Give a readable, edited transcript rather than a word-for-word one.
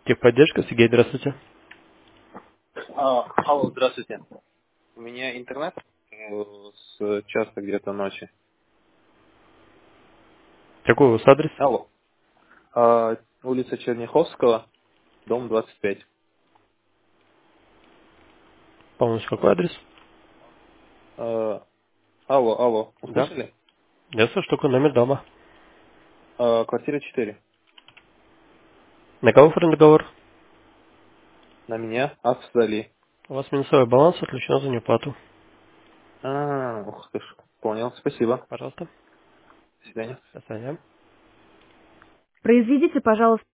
Техподдержка, Сергей, здравствуйте. Алло, здравствуйте. У меня интернет с часа где-то ночи. Какой у вас адрес? Алло. Улица Черняховского, дом 25. Полностью какой адрес? Алло, Да. услышали? Я слышу только номер дома. Квартира 4. На кого оформлен договор? На меня, Афзали. У вас минусовой баланс отключен за неуплату. Ух ты ж. Понял, спасибо. Пожалуйста. До свидания. До свидания. Произведите, пожалуйста,